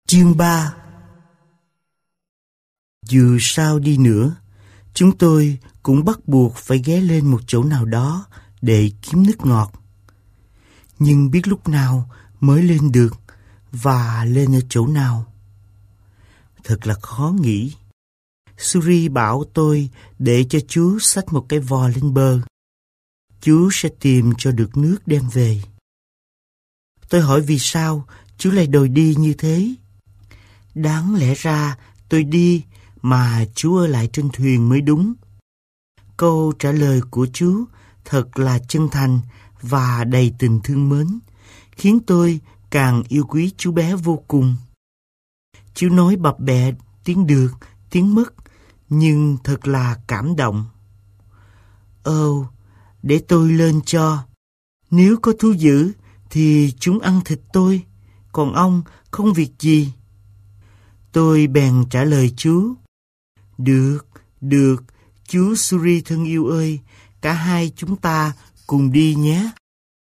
Chương 3. Dù sao đi nữa, chúng tôi cũng bắt buộc phải ghé lên một chỗ nào đó để kiếm nước ngọt. Nhưng biết lúc nào mới lên được và lên ở chỗ nào? Thật là khó nghĩ. Suri bảo tôi để cho chú xách một cái vò lên bờ. Chú sẽ tìm cho được nước đem về. Tôi hỏi vì sao chú lại đòi đi như thế? Đáng lẽ ra tôi đi mà chú ở lại trên thuyền mới đúng. Câu trả lời của chú thật là chân thành và đầy tình thương mến, khiến tôi càng yêu quý chú bé vô cùng. Chú nói bập bẹ tiếng được, tiếng mất, nhưng thật là cảm động. Để tôi lên cho. Nếu có thú dữ thì chúng ăn thịt tôi, còn ông không việc gì. Tôi bèn trả lời chú. Được, chú Suri thân yêu ơi, cả hai chúng ta cùng đi nhé.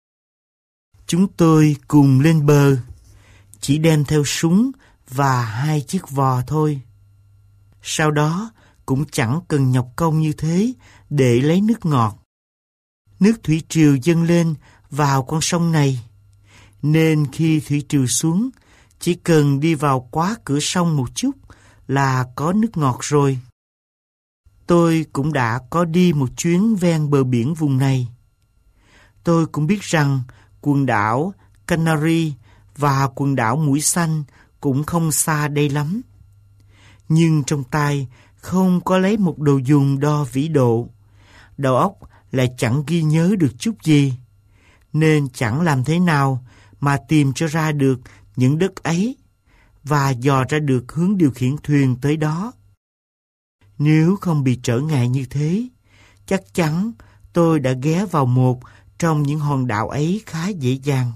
Chúng tôi cùng lên bờ, chỉ đem theo súng và 2 chiếc vò thôi. Sau đó cũng chẳng cần nhọc công như thế để lấy nước ngọt. Nước thủy triều dâng lên vào con sông này, nên khi thủy triều xuống, chỉ cần đi vào quá cửa sông một chút là có nước ngọt rồi. Tôi cũng đã có đi một chuyến ven bờ biển vùng này. Tôi cũng biết rằng quần đảo Canary và quần đảo Mũi Xanh cũng không xa đây lắm. Nhưng trong tay không có lấy một đồ dùng đo vĩ độ. Đầu óc lại chẳng ghi nhớ được chút gì, nên chẳng làm thế nào mà tìm cho ra được những đất ấy và dò ra được hướng điều khiển thuyền tới đó. Nếu không bị trở ngại như thế, chắc chắn tôi đã ghé vào một trong những hòn đảo ấy khá dễ dàng.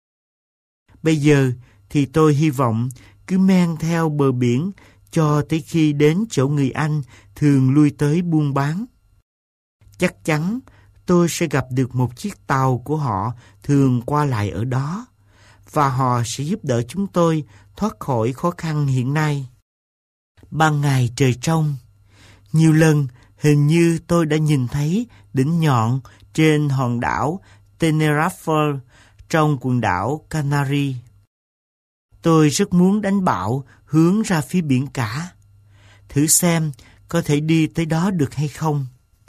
Bây giờ thì tôi hy vọng cứ men theo bờ biển cho tới khi đến chỗ người Anh thường lui tới buôn bán. Chắc chắn tôi sẽ gặp được một chiếc tàu của họ thường qua lại ở đó, và họ sẽ giúp đỡ chúng tôi thoát khỏi khó khăn hiện nay. Ban ngày trời trong, nhiều lần hình như tôi đã nhìn thấy đỉnh nhọn trên hòn đảo Tenerife trong quần đảo Canary. Tôi rất muốn đánh bạo hướng ra phía biển cả, thử xem có thể đi tới đó được hay không.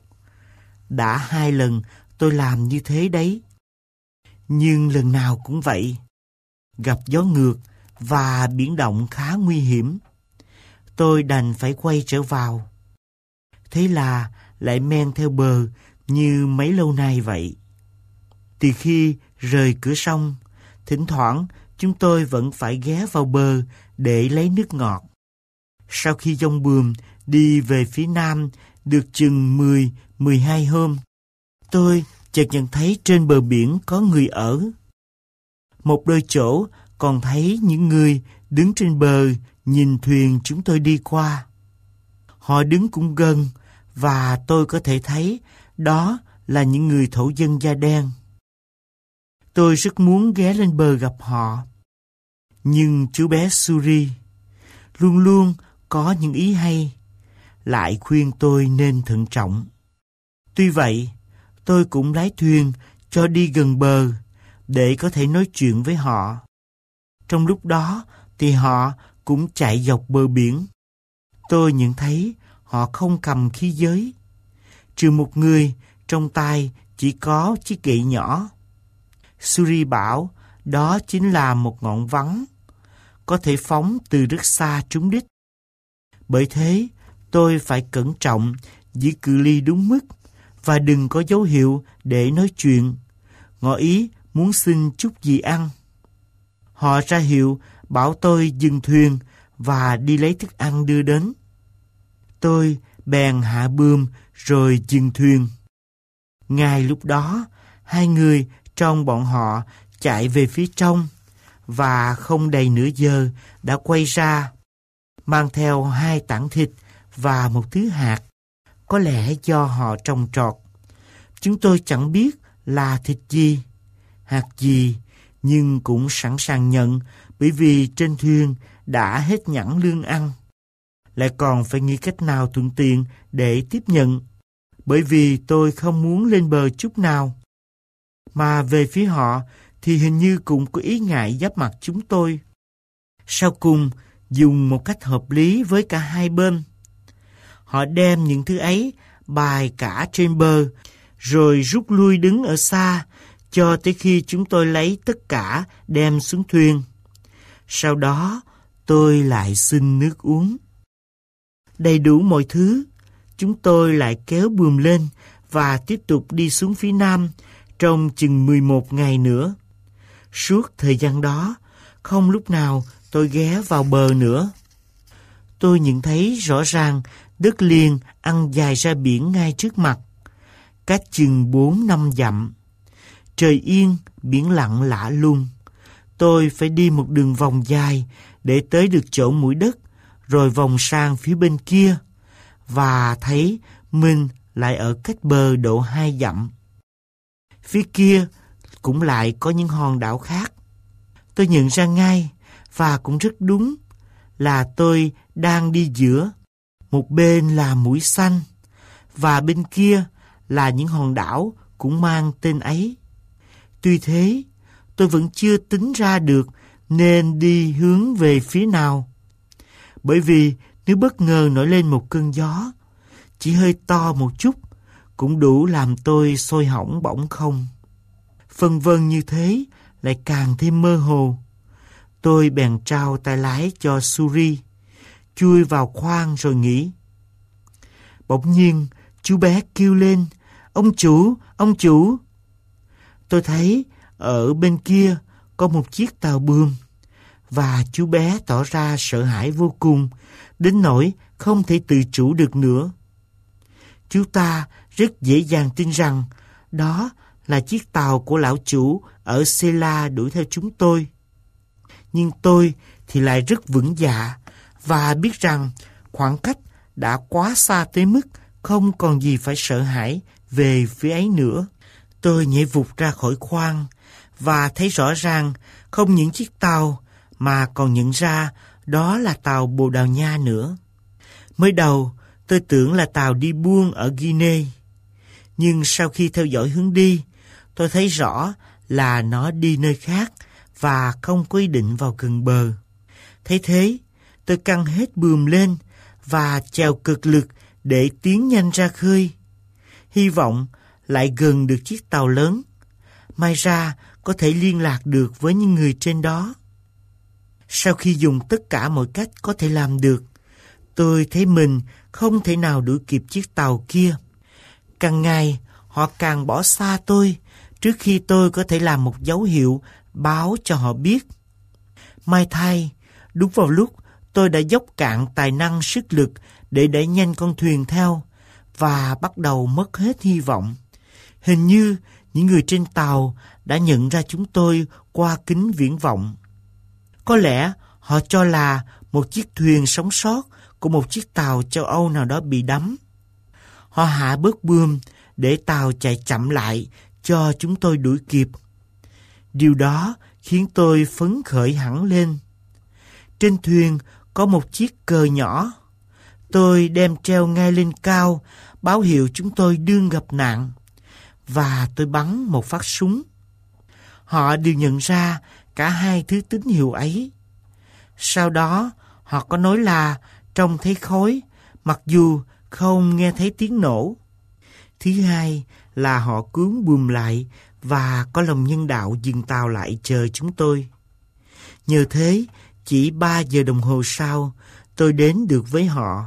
Đã 2 lần tôi làm như thế đấy, nhưng lần nào cũng vậy, gặp gió ngược và biển động khá nguy hiểm. Tôi đành phải quay trở vào. Thế là lại men theo bờ như mấy lâu nay vậy. Từ khi rời cửa sông, thỉnh thoảng chúng tôi vẫn phải ghé vào bờ để lấy nước ngọt. Sau khi giông bườm đi về phía nam được chừng 10-12 hôm, tôi chợt nhận thấy trên bờ biển có người ở. Một đôi chỗ còn thấy những người đứng trên bờ nhìn thuyền chúng tôi đi qua. Họ đứng cũng gần, và tôi có thể thấy đó là những người thổ dân da đen. Tôi rất muốn ghé lên bờ gặp họ. Nhưng chú bé Suri luôn luôn có những ý hay, lại khuyên tôi nên thận trọng. Tuy vậy, tôi cũng lái thuyền cho đi gần bờ để có thể nói chuyện với họ. Trong lúc đó thì họ cũng chạy dọc bờ biển. Tôi nhận thấy họ không cầm khí giới, trừ một người trong tay chỉ có chiếc gậy nhỏ. Suri bảo đó chính là một ngọn vắng, có thể phóng từ rất xa trúng đích. Bởi thế, tôi phải cẩn trọng, giữ cự ly đúng mức và đừng có dấu hiệu để nói chuyện, ngỏ ý muốn xin chút gì ăn. Họ ra hiệu bảo tôi dừng thuyền và đi lấy thức ăn đưa đến. Tôi bèn hạ bươm rồi dừng thuyền. Ngay lúc đó, 2 người trong bọn họ chạy về phía trong và không đầy nửa giờ đã quay ra, mang theo 2 tảng thịt và một thứ hạt, có lẽ do họ trồng trọt. Chúng tôi chẳng biết là thịt gì, hạt gì, nhưng cũng sẵn sàng nhận bởi vì trên thuyền đã hết nhẵn lương ăn. Lại còn phải nghĩ cách nào thuận tiện để tiếp nhận, bởi vì tôi không muốn lên bờ chút nào. Mà về phía họ thì hình như cũng có ý ngại giáp mặt chúng tôi. Sau cùng, dùng một cách hợp lý với cả hai bên, họ đem những thứ ấy bày cả trên bờ, rồi rút lui đứng ở xa, cho tới khi chúng tôi lấy tất cả đem xuống thuyền. Sau đó, tôi lại xin nước uống. Đầy đủ mọi thứ, chúng tôi lại kéo buồm lên và tiếp tục đi xuống phía nam trong chừng 11 ngày nữa. Suốt thời gian đó, không lúc nào tôi ghé vào bờ nữa. Tôi nhận thấy rõ ràng đất liền ăn dài ra biển ngay trước mặt, cách chừng 4-5 dặm. Trời yên, biển lặng lạ lùng. Tôi phải đi một đường vòng dài để tới được chỗ mũi đất, rồi vòng sang phía bên kia, và thấy mình lại ở cách bờ độ 2 dặm. Phía kia cũng lại có những hòn đảo khác. Tôi nhận ra ngay, và cũng rất đúng, là tôi đang đi giữa. Một bên là mũi Xanh, và bên kia là những hòn đảo cũng mang tên ấy. Tuy thế, tôi vẫn chưa tính ra được nên đi hướng về phía nào. Bởi vì nếu bất ngờ nổi lên một cơn gió, chỉ hơi to một chút, cũng đủ làm tôi sôi hỏng bỏng không. Phân vân như thế lại càng thêm mơ hồ. Tôi bèn trao tay lái cho Suri, chui vào khoang rồi nghỉ. Bỗng nhiên, chú bé kêu lên, ông chủ, ông chủ. Tôi thấy ở bên kia có một chiếc tàu buồm, và chú bé tỏ ra sợ hãi vô cùng, đến nỗi không thể tự chủ được nữa. Chú ta rất dễ dàng tin rằng đó là chiếc tàu của lão chủ ở Sela đuổi theo chúng tôi. Nhưng tôi thì lại rất vững dạ và biết rằng khoảng cách đã quá xa tới mức không còn gì phải sợ hãi về phía ấy nữa. Tôi nhảy vụt ra khỏi khoang và thấy rõ ràng không những chiếc tàu mà còn nhận ra đó là tàu Bồ Đào Nha nữa. Mới đầu tôi tưởng là tàu đi buôn ở Guinea, nhưng sau khi theo dõi hướng đi, tôi thấy rõ là nó đi nơi khác và không có ý định vào gần bờ. Thấy thế, tôi căng hết buồm lên và chèo cực lực để tiến nhanh ra khơi. Hy vọng lại gần được chiếc tàu lớn, may ra có thể liên lạc được với những người trên đó. Sau khi dùng tất cả mọi cách có thể làm được, tôi thấy mình không thể nào đuổi kịp chiếc tàu kia. Càng ngày, họ càng bỏ xa tôi trước khi tôi có thể làm một dấu hiệu báo cho họ biết. May thay, đúng vào lúc tôi đã dốc cạn tài năng sức lực để đẩy nhanh con thuyền theo và bắt đầu mất hết hy vọng. Hình như những người trên tàu đã nhận ra chúng tôi qua kính viễn vọng. Có lẽ họ cho là một chiếc thuyền sống sót của một chiếc tàu châu Âu nào đó bị đắm. Họ hạ bớt buồm để tàu chạy chậm lại cho chúng tôi đuổi kịp. Điều đó khiến tôi phấn khởi hẳn lên. Trên thuyền có một chiếc cờ nhỏ. Tôi đem treo ngay lên cao, báo hiệu chúng tôi đương gặp nạn. Và tôi bắn một phát súng. Họ đều nhận ra cả hai thứ tín hiệu ấy. Sau đó, họ có nói là trông thấy khói, mặc dù không nghe thấy tiếng nổ. Thứ hai là họ cuốn buồm lại và có lòng nhân đạo dừng tàu lại chờ chúng tôi. Nhờ thế, chỉ 3 giờ đồng hồ sau, tôi đến được với họ.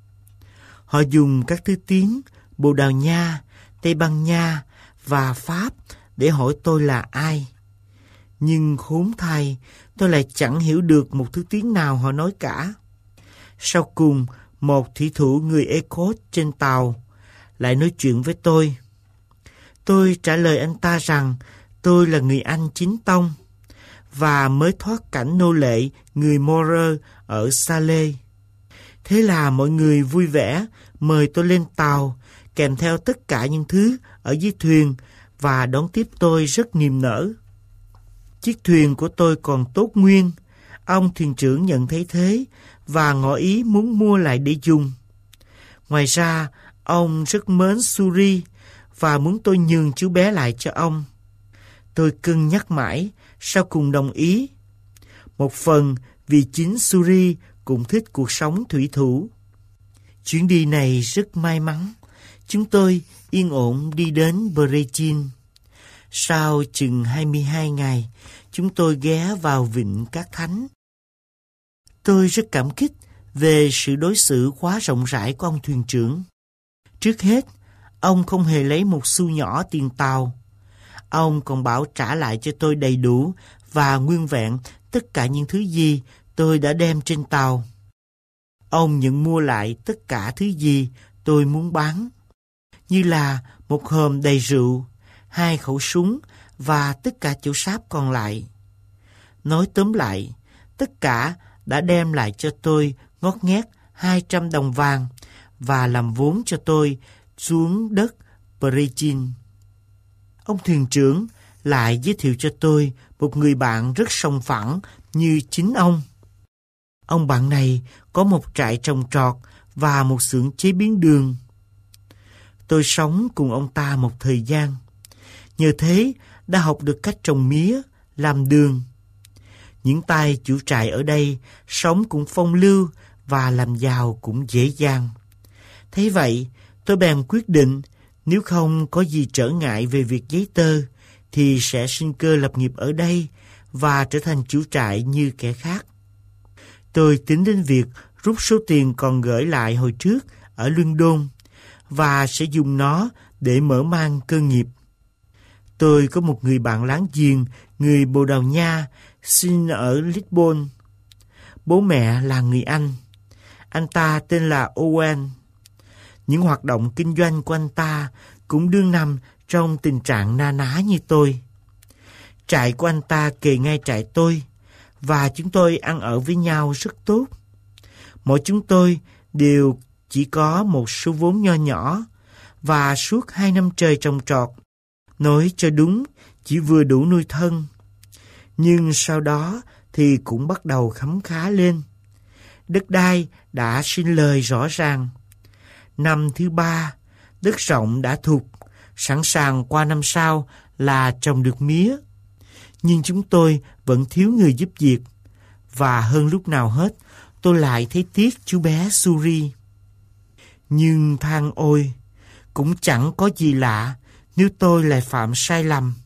Họ dùng các thứ tiếng Bồ Đào Nha, Tây Ban Nha và Pháp để hỏi tôi là ai. Nhưng khốn thay, tôi lại chẳng hiểu được một thứ tiếng nào họ nói cả. Sau cùng, một thủy thủ người Ecot trên tàu lại nói chuyện với tôi. Tôi trả lời anh ta rằng tôi là người Anh chính tông và mới thoát cảnh nô lệ người Morer ở Salé. Thế là mọi người vui vẻ mời tôi lên tàu kèm theo tất cả những thứ ở dưới thuyền và đón tiếp tôi rất niềm nở. Chiếc thuyền của tôi còn tốt nguyên, Ông thuyền trưởng nhận thấy thế và ngỏ ý muốn mua lại để dùng. Ngoài ra, ông rất mến Suri và muốn tôi nhường chú bé lại cho ông. Tôi cân nhắc mãi, sau cùng đồng ý. Một phần vì chính Suri cũng thích cuộc sống thủy thủ. Chuyến đi này rất may mắn. Chúng tôi yên ổn đi đến Brechin. Sau chừng 22 ngày, chúng tôi ghé vào vịnh Cát Thánh. Tôi rất cảm kích về sự đối xử quá rộng rãi của ông thuyền trưởng. Trước hết, ông không hề lấy một xu nhỏ tiền tàu. Ông còn bảo trả lại cho tôi đầy đủ và nguyên vẹn tất cả những thứ gì tôi đã đem trên tàu. Ông nhận mua lại tất cả thứ gì tôi muốn bán, như là một hòm đầy rượu, 2 khẩu súng và tất cả chỗ sáp còn lại. Nói tóm lại, tất cả đã đem lại cho tôi ngót nghét 200 đồng vàng và làm vốn cho tôi xuống đất Brechin. Ông thuyền trưởng lại giới thiệu cho tôi một người bạn rất sòng phẳng như chính ông. Ông bạn này có một trại trồng trọt và một xưởng chế biến đường. Tôi sống cùng ông ta một thời gian. Nhờ thế đã học được cách trồng mía, làm đường. Những tay chủ trại ở đây sống cũng phong lưu và làm giàu cũng dễ dàng. Thế vậy, tôi bèn quyết định nếu không có gì trở ngại về việc giấy tờ thì sẽ sinh cơ lập nghiệp ở đây và trở thành chủ trại như kẻ khác. Tôi tính đến việc rút số tiền còn gửi lại hồi trước ở London và sẽ dùng nó để mở mang cơ nghiệp. Tôi có một người bạn láng giềng, người Bồ Đào Nha, sinh ở Lisbon. Bố mẹ là người Anh. Anh ta tên là Owen. Những hoạt động kinh doanh của anh ta cũng đương nằm trong tình trạng na ná như tôi. Trại của anh ta kề ngay trại tôi và chúng tôi ăn ở với nhau rất tốt. Mỗi chúng tôi đều chỉ có một số vốn nho nhỏ và suốt 2 năm trời trồng trọt, nói cho đúng chỉ vừa đủ nuôi thân. Nhưng sau đó thì cũng bắt đầu khấm khá lên. Đất đai đã sinh lời rõ ràng. Năm thứ 3, đất rộng đã thục, sẵn sàng qua năm sau là trồng được mía. Nhưng chúng tôi vẫn thiếu người giúp việc. Và hơn lúc nào hết, tôi lại thấy tiếc chú bé Suri. Nhưng than ôi, cũng chẳng có gì lạ nếu tôi lại phạm sai lầm.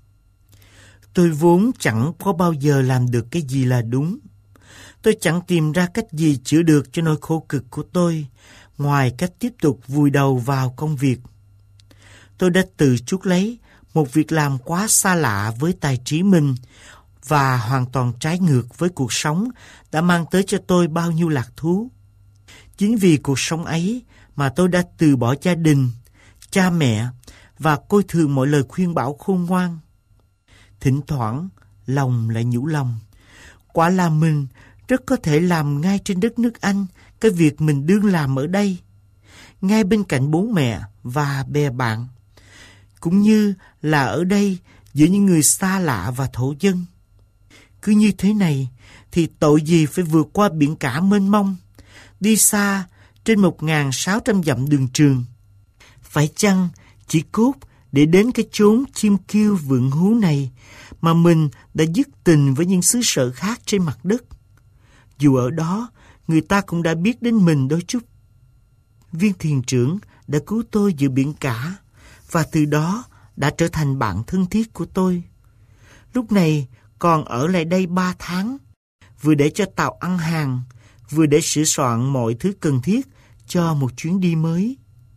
Tôi vốn chẳng có bao giờ làm được cái gì là đúng. Tôi chẳng tìm ra cách gì chữa được cho nỗi khổ cực của tôi, ngoài cách tiếp tục vùi đầu vào công việc. Tôi đã tự chuốc lấy một việc làm quá xa lạ với tài trí mình và hoàn toàn trái ngược với cuộc sống đã mang tới cho tôi bao nhiêu lạc thú. Chính vì cuộc sống ấy mà tôi đã từ bỏ gia đình, cha mẹ và coi thường mọi lời khuyên bảo khôn ngoan. Thỉnh thoảng, lòng lại nhủ lòng. Quả là mình rất có thể làm ngay trên đất nước Anh cái việc mình đương làm ở đây, ngay bên cạnh bố mẹ và bè bạn, cũng như là ở đây giữa những người xa lạ và thổ dân. Cứ như thế này thì tội gì phải vượt qua biển cả mênh mông, đi xa trên 1.600 dặm đường trường. Phải chăng chỉ cốt để đến cái chốn chim kêu vượng hú này mà mình đã dứt tình với những xứ sở khác trên mặt đất? Dù ở đó, người ta cũng đã biết đến mình đôi chút. Viên thuyền trưởng đã cứu tôi giữa biển cả và từ đó đã trở thành bạn thân thiết của tôi. Lúc này còn ở lại đây 3 tháng, vừa để cho tàu ăn hàng, vừa để sửa soạn mọi thứ cần thiết cho một chuyến đi mới.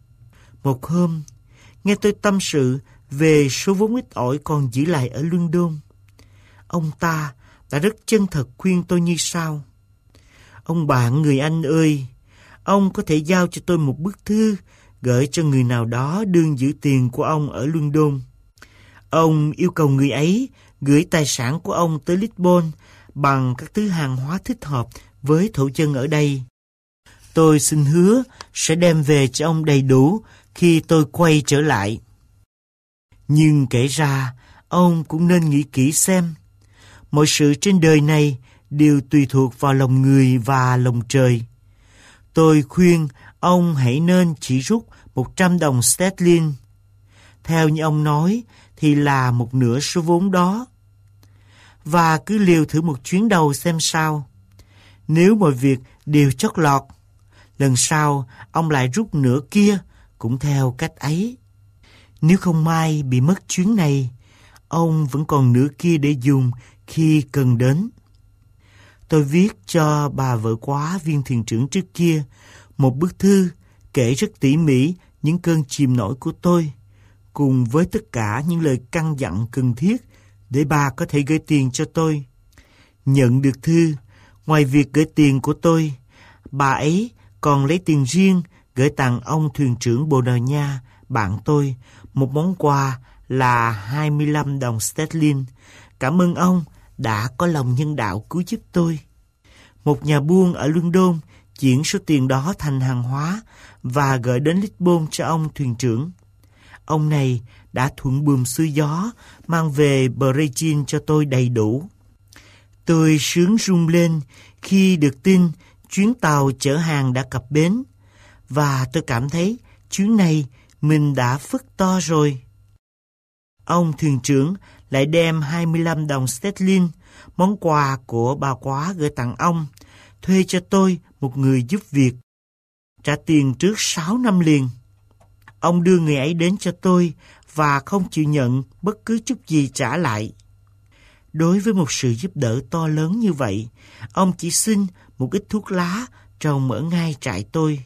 Một hôm, nghe tôi tâm sự về số vốn ít ỏi còn giữ lại ở London, ông ta đã rất chân thật khuyên tôi như sau: Ông bạn người Anh ơi, ông có thể giao cho tôi một bức thư gửi cho người nào đó đương giữ tiền của ông ở London. Ông yêu cầu người ấy gửi tài sản của ông tới Lisbon bằng các thứ hàng hóa thích hợp với thổ dân ở đây. Tôi xin hứa sẽ đem về cho ông đầy đủ khi tôi quay trở lại. Nhưng kể ra, ông cũng nên nghĩ kỹ xem. Mọi sự trên đời này đều tùy thuộc vào lòng người và lòng trời. Tôi khuyên ông hãy nên chỉ rút 100 đồng sterling. Theo như ông nói thì là một nửa số vốn đó. Và cứ liều thử một chuyến đầu xem sao. Nếu mọi việc đều chót lọt, lần sau ông lại rút nửa kia cũng theo cách ấy. Nếu không may bị mất chuyến này, ông vẫn còn nửa kia để dùng khi cần đến. Tôi viết cho bà vợ quá viên thuyền trưởng trước kia một bức thư kể rất tỉ mỉ những cơn chìm nổi của tôi, cùng với tất cả những lời căn dặn cần thiết để bà có thể gửi tiền cho tôi. Nhận được thư, ngoài việc gửi tiền của tôi, bà ấy còn lấy tiền riêng gửi tặng ông thuyền trưởng Bồ Đào Nha, bạn tôi, một món quà là 25 đồng sterling. Cảm ơn ông đã có lòng nhân đạo cứu giúp tôi. Một nhà buôn ở London chuyển số tiền đó thành hàng hóa và gửi đến Lisbon cho ông thuyền trưởng. Ông này đã thuận buồm xuôi gió mang về Brazil cho tôi đầy đủ. Tôi sướng rung lên khi được tin chuyến tàu chở hàng đã cập bến, và tôi cảm thấy chuyến này mình đã phước to rồi. Ông thuyền trưởng lại đem 25 đồng sterling, món quà của bà quá gửi tặng ông, thuê cho tôi một người giúp việc, trả tiền trước 6 năm liền. Ông đưa người ấy đến cho tôi và không chịu nhận bất cứ chút gì trả lại. Đối với một sự giúp đỡ to lớn như vậy, ông chỉ xin một ít thuốc lá trồng ở ngay trại tôi.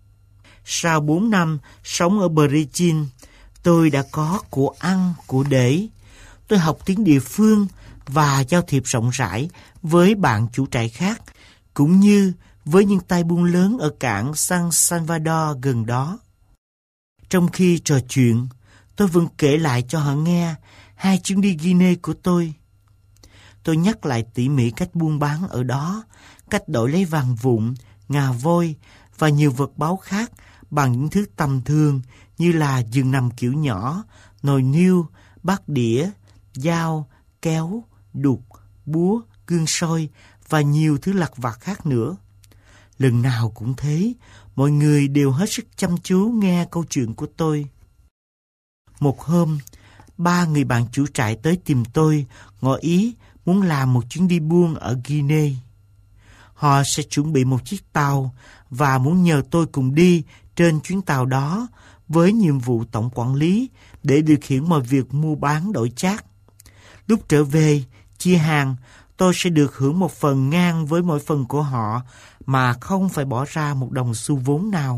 Sau 4 năm sống ở Brazil, tôi đã có của ăn, của để. Tôi học tiếng địa phương và giao thiệp rộng rãi với bạn chủ trại khác, cũng như với những tay buôn lớn ở cảng San Salvador gần đó. Trong khi trò chuyện, tôi vẫn kể lại cho họ nghe 2 chuyến đi Guinea của tôi. Tôi nhắc lại tỉ mỉ cách buôn bán ở đó, cách đổi lấy vàng vụn, ngà voi và nhiều vật báu khác bằng những thứ tầm thường như là giường nằm kiểu nhỏ, nồi niêu, bát đĩa, dao, kéo, đục, búa, gương soi và nhiều thứ lặt vặt khác nữa. Lần nào cũng thế, mọi người đều hết sức chăm chú nghe câu chuyện của tôi. Một hôm, 3 người bạn chủ trại tới tìm tôi, ngỏ ý muốn làm một chuyến đi buôn ở Guinea. Họ sẽ chuẩn bị một chiếc tàu và muốn nhờ tôi cùng đi trên chuyến tàu đó với nhiệm vụ tổng quản lý để điều khiển mọi việc mua bán đổi chác. Lúc trở về, chia hàng, tôi sẽ được hưởng một phần ngang với mỗi phần của họ mà không phải bỏ ra một đồng xu vốn nào.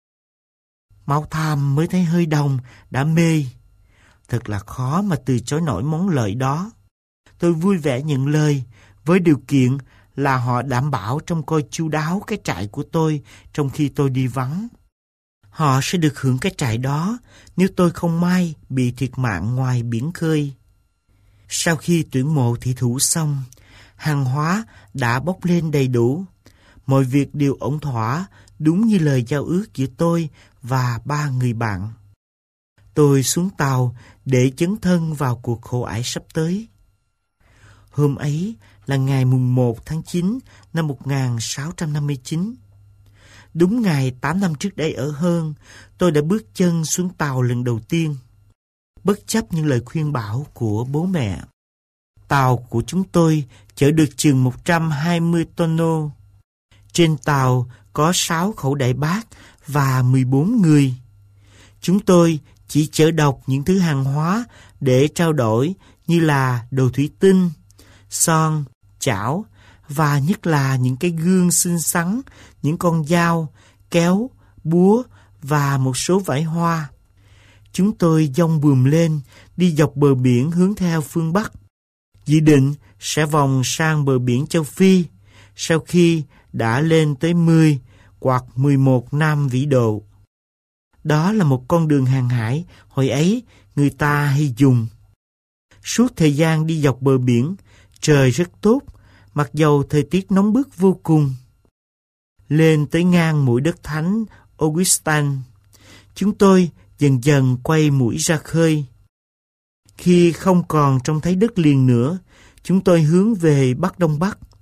Máu tham mới thấy hơi đồng, đã mê. Thật là khó mà từ chối nổi món lợi đó. Tôi vui vẻ nhận lời, với điều kiện là họ đảm bảo trông coi chu đáo cái trại của tôi trong khi tôi đi vắng. Họ sẽ được hưởng cái trại đó nếu tôi không may bị thiệt mạng ngoài biển khơi. Sau khi tuyển mộ thị thủ xong, hàng hóa đã bốc lên đầy đủ. Mọi việc đều ổn thỏa, đúng như lời giao ước giữa tôi và 3 người bạn. Tôi xuống tàu để dấn thân vào cuộc khổ ải sắp tới. Hôm ấy là ngày mùng 1 tháng 9 năm 1659. Đúng ngày 8 năm trước đây ở Hơn, tôi đã bước chân xuống tàu lần đầu tiên, bất chấp những lời khuyên bảo của bố mẹ. Tàu của chúng tôi chở được chừng 120 tonneau. Trên tàu có 6 khẩu đại bác và 14 người. Chúng tôi chỉ chở độc những thứ hàng hóa để trao đổi như là đồ thủy tinh, son, chảo và nhất là những cái gương xinh xắn, những con dao, kéo, búa và một số vải hoa. Chúng tôi dong buồm lên, đi dọc bờ biển hướng theo phương Bắc. Dự định sẽ vòng sang bờ biển châu Phi sau khi đã lên tới 10 hoặc 11 năm vĩ độ. Đó là một con đường hàng hải hồi ấy người ta hay dùng. Suốt thời gian đi dọc bờ biển, trời rất tốt, mặc dầu thời tiết nóng bức vô cùng. Lên tới ngang mũi đất thánh Augustin, chúng tôi dần dần quay mũi ra khơi. Khi không còn trông thấy đất liền nữa, chúng tôi hướng về Bắc Đông Bắc.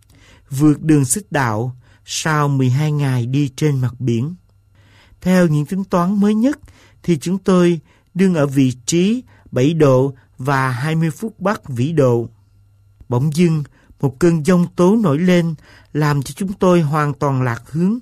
vượt đường xích đạo sau 12 ngày đi trên mặt biển. Theo những tính toán mới nhất thì chúng tôi đương ở vị trí 7 độ và 20 phút Bắc vĩ độ. Bỗng dưng, một cơn giông tố nổi lên làm cho chúng tôi hoàn toàn lạc hướng.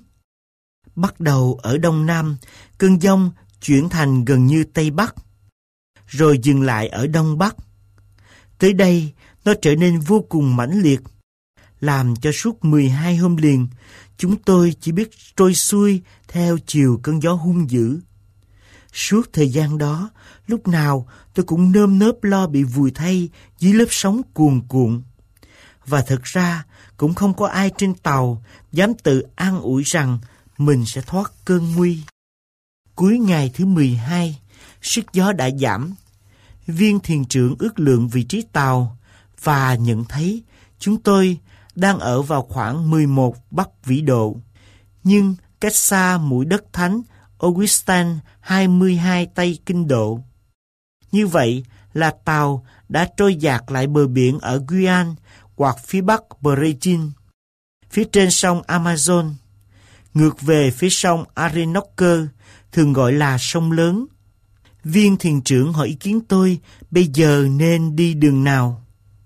Bắt đầu ở Đông Nam, cơn giông chuyển thành gần như Tây Bắc, rồi dừng lại ở Đông Bắc. Tới đây, nó trở nên vô cùng mãnh liệt, làm cho suốt 12 hôm liền, chúng tôi chỉ biết trôi xuôi theo chiều cơn gió hung dữ. Suốt thời gian đó, lúc nào tôi cũng nơm nớp lo bị vùi thay dưới lớp sóng cuồn cuộn. Và thật ra, cũng không có ai trên tàu dám tự an ủi rằng mình sẽ thoát cơn nguy. Cuối ngày thứ 12, sức gió đã giảm. Viên thuyền trưởng ước lượng vị trí tàu và nhận thấy chúng tôi đang ở vào khoảng 11 Bắc vĩ độ, nhưng cách xa mũi đất thánh Augustin 22 Tây kinh độ. Như vậy là tàu đã trôi dạt lại bờ biển ở Guyane hoặc phía bắc Brazil, phía trên sông Amazon, ngược về phía sông Orinoco, thường gọi là sông lớn. Viên thuyền trưởng hỏi ý kiến tôi bây giờ nên đi đường nào.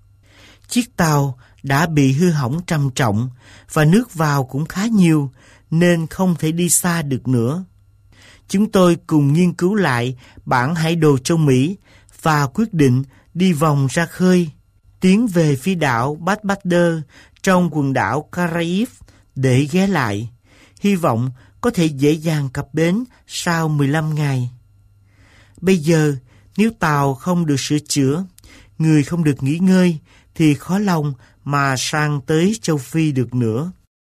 Chiếc tàu đã bị hư hỏng trầm trọng và nước vào cũng khá nhiều nên không thể đi xa được nữa. Chúng tôi cùng nghiên cứu lại bản hải đồ châu Mỹ và quyết định đi vòng ra khơi, tiến về phía đảo Barbados trong quần đảo Caraïbes để ghé lại, hy vọng có thể dễ dàng cập bến sau 15 ngày. Bây giờ, nếu tàu không được sửa chữa, người không được nghỉ ngơi, thì khó lòng mà sang tới châu Phi được nữa.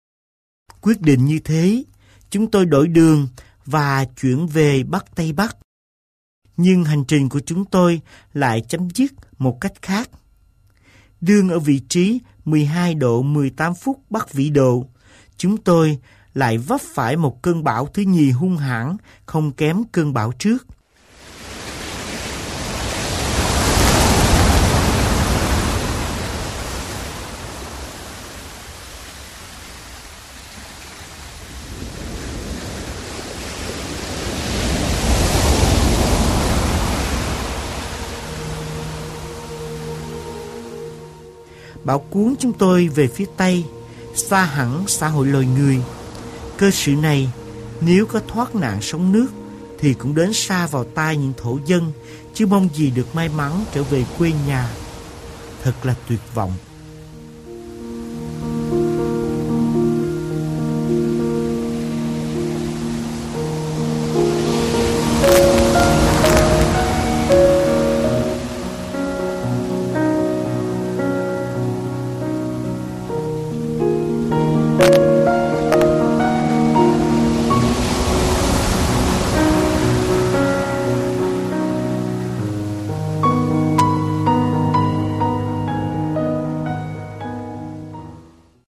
Quyết định như thế, chúng tôi đổi đường và chuyển về Bắc Tây Bắc. Nhưng hành trình của chúng tôi lại chấm dứt một cách khác. Đương ở vị trí 12 độ 18 phút Bắc vĩ độ, chúng tôi lại vấp phải một cơn bão thứ nhì hung hãn, không kém cơn bão trước. Bão cuốn chúng tôi về phía Tây, xa hẳn xã hội loài người. Cơ sự này, nếu có thoát nạn sống nước, thì cũng đến xa vào tai những thổ dân, chứ mong gì được may mắn trở về quê nhà. Thật là tuyệt vọng.